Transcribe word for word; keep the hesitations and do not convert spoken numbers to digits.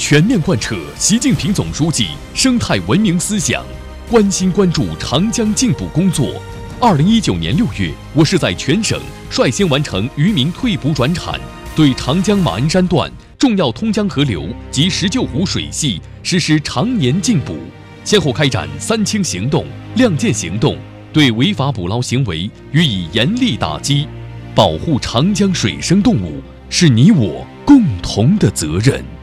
全面贯彻习近平总书记生态文明思想，关心关注长江进补工作。二零一九年六月，我市在全省率先完成渔民退捕转产，对长江马鞍山段重要通江河流及石臼湖水系实施常年禁捕，先后开展三清行动、亮剑行动，对违法捕捞行为予以严厉打击。保护长江水生动物是你我共同的责任。